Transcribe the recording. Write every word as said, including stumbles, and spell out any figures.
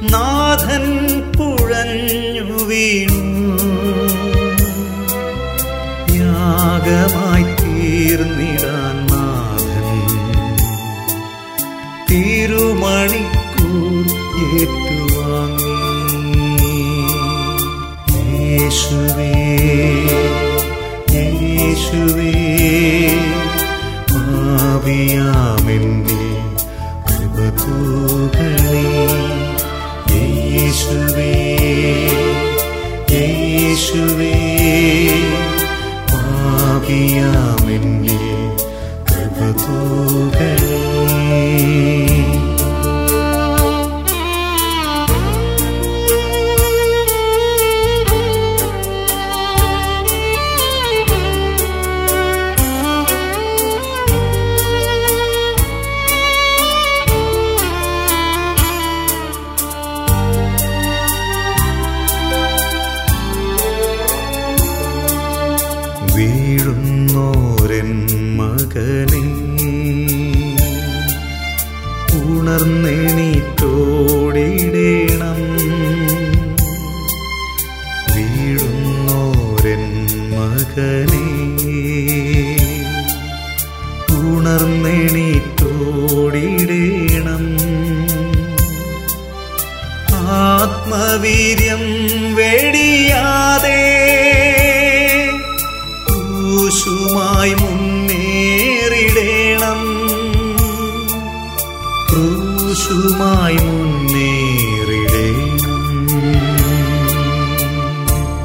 നാഥൻ കുഴഞ്ഞു വീണു. യാഗമായി തീർന്നിടാൻ നാഥൻ തിരുമണിക്കൂർ ഏറ്റുവാങ്ങി. യേശുവേ യേശുവേ പാപിയാമെന്നിൽ കൃപ തൂകണേ. യേശുവേ യേശുവേ പാപിയാമെന്നിൽ കൃപ തൂകണേ. വീഴുന്നോരൻ മകനെ ഉണർന്നെണീറ്റോടിടേണം. വീഴുന്നോരൻ മകനെ ഉണർന്നെണീറ്റോടിടേണം. ആത്മവീര്യം വെടിയാതെ ക്രൂശുമായി മുന്നേറിടേണം. ക്രൂശുമായി മുന്നേ